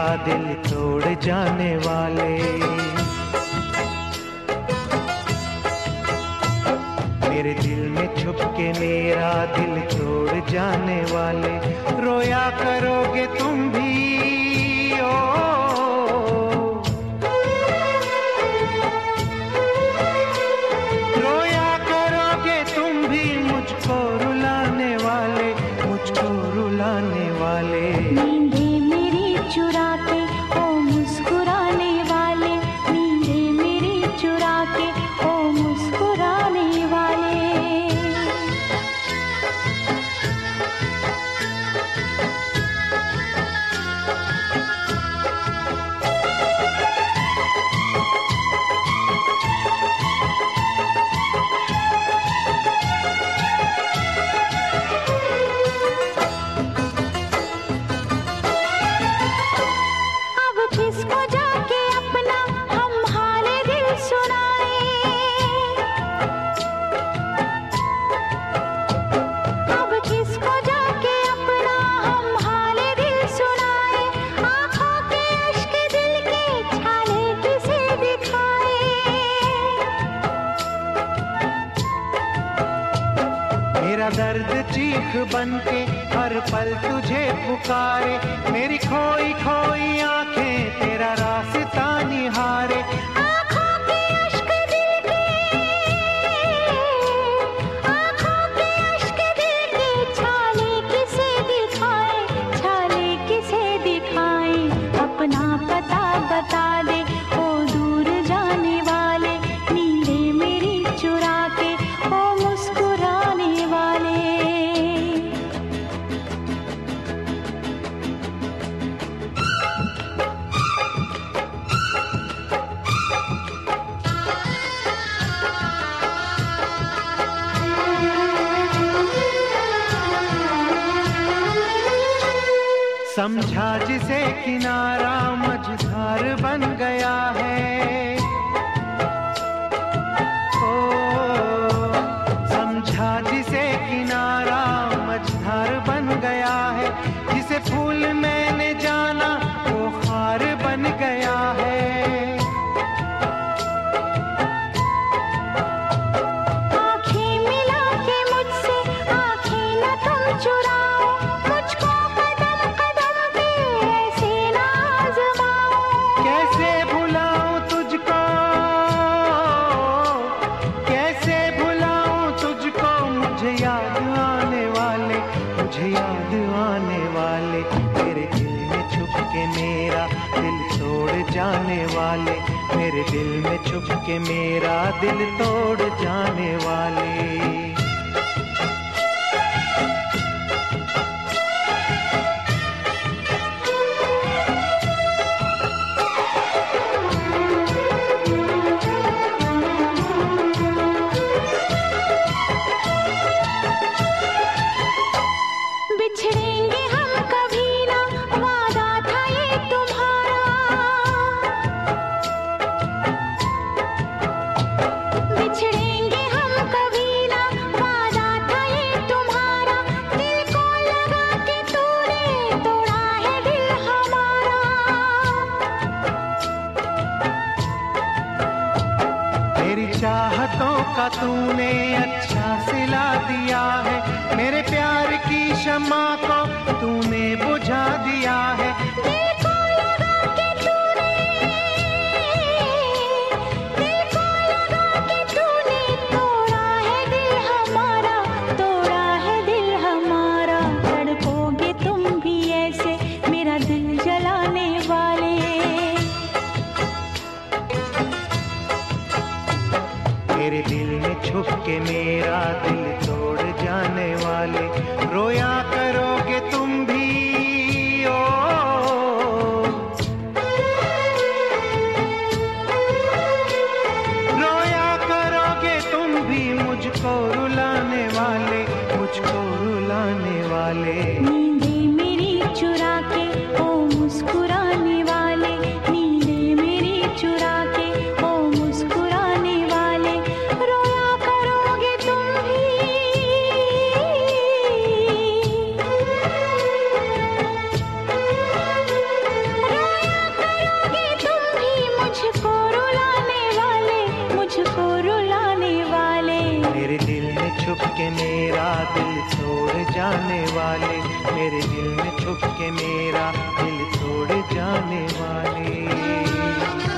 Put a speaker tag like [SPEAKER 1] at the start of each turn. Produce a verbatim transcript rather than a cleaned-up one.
[SPEAKER 1] दिल तोड़ जाने वाले। मेरे दिल में छुप के मेरा दिल तोड़ जाने वाले, रोया करोगे तुम भी ओ, रोया करोगे तुम भी मुझको रुलाने वाले, मुझको रुलाने वाले।
[SPEAKER 2] नींदें मेरी चुरा के ओ मुस्कुराने वाले, नींदें मेरी चुरा के ओ मुस्कुराने वाले।
[SPEAKER 1] मेरा दर्द चीख बनके हर पल तुझे पुकारे, मेरी खोई खोई आंखें तेरा रास्ता निहारे।
[SPEAKER 2] आँखों के अश्क दिल के, आँखों के अश्क दिल के छाले किसे दिखाए, छाले किसे दिखाए। अपना पता बता दे ओ दूर जाने वाले, नींदें मेरी चुरा के ओ मुस्कुराने वाले।
[SPEAKER 1] समझा जिसे किनारा मझधार बन गया है, ओ समझा जिसे किनारा मझधार बन गया है, जिसे फूल मैंने जाना वो हार बन गया है।
[SPEAKER 2] आँखें मिला के मुझसे आँखें न तुम चुराओ, मुझको कदम कदम पे ऐसे ना आज़माओ।
[SPEAKER 1] कैसे भुलाऊं तुझको, कैसे भुलाऊं तुझको, मुझे याद आने वाले, मुझे याद आने वाले। मेरे दिल में छुप के मेरा दिल तोड़ जाने वाले, मेरे दिल में छुप के मेरा दिल तोड़ जाने वाले।
[SPEAKER 2] बिछड़ेंगे हम कभी ना, वादा था ये तुम्हारा। बिछड़ेंगे हम कभी ना, वादा था ये तुम्हारा। दिल को लगा के तूने तोड़ा है दिल हमारा।
[SPEAKER 1] मेरी चाहतों का तूने अच्छा सिला दिया है, मेरे प्यार की शम्मा को तूने बुझा दिया है।
[SPEAKER 2] दिल को लगा के तूने, दिल को लगा के तूने तोड़ा है दिल हमारा, तोड़ा है दिल हमारा। तड़पोगे तुम भी ऐसे मेरा दिल जलाने वाले।
[SPEAKER 1] मेरे दिल में छुप के मेरा दिल तोड़ जाने वाले, रोया करोगे तुम भी ओ, रोया करोगे तुम भी मुझको रुलाने वाले, मुझको रुलाने वाले।
[SPEAKER 2] नींदें मेरी चुरा के ओ मुस्कुराने वाले, नींदें मेरी चुरा के ओ मुस्कुराने वाले। रोया करोगे तुम भी
[SPEAKER 1] के मेरा दिल तोड़ जाने वाले, मेरे दिल में छुप के मेरा दिल तोड़ जाने वाले।